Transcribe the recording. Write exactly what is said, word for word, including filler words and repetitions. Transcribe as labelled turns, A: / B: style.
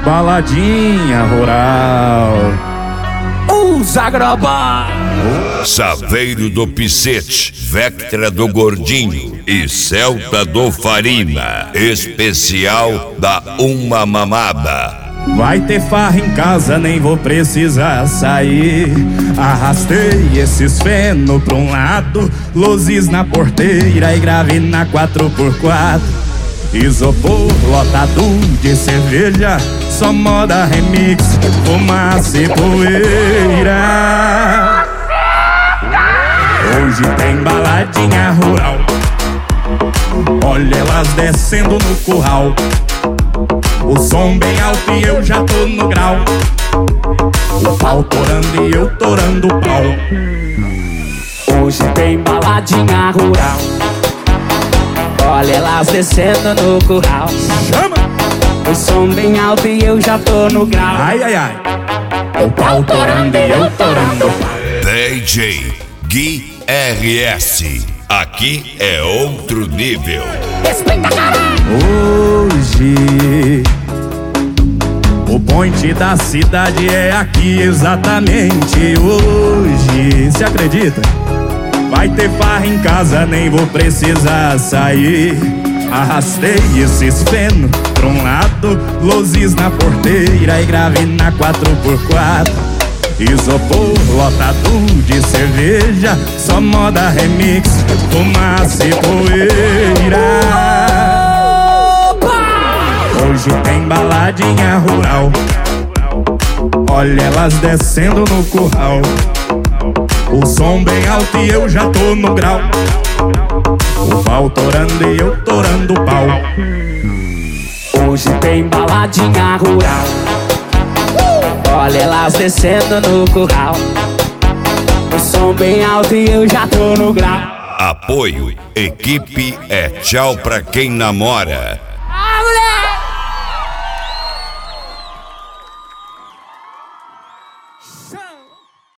A: baladinha rural.
B: Os Agrobá,
C: Saveiro do Picete, Vectra do Gordinho e Celta do Farina. Especial da Uma Mamada.
A: Vai ter farra em casa, nem vou precisar sair. Arrastei esses feno pra um lado, luzes na porteira e grave na quatro por quatro. Isopor lotado de cerveja, só moda remix, fumaça e poeira. Hoje tem baladinha rural, olha elas descendo no curral. O som bem alto e eu já tô no grau. O pau torando e eu torando o pau.
B: hoje tem baladinha rural. Olha elas descendo no curral.
A: Chama!
B: O som bem alto e eu já tô no grau.
A: Ai, ai, ai. O pau torando e eu torando o pau.
C: D J Gui R S. Aqui é outro nível.
B: Respeita, caralho!
A: Hoje o point da cidade é aqui exatamente hoje. Se acredita? Vai ter farra em casa, nem vou precisar sair. Arrastei esses feno pra um lado, luzes na porteira e grave na quatro por quatro. Isopor lotado de cerveja, só moda remix, fumaça e poeira. Hoje tem baladinha rural, olha elas descendo no curral. O som bem alto e eu já tô no grau. O pau torando e eu torando o pau.
B: Hoje tem baladinha rural. Olha elas descendo no curral. O som bem alto e eu já tô no grau.
C: Apoio. Equipe é tchau pra quem namora.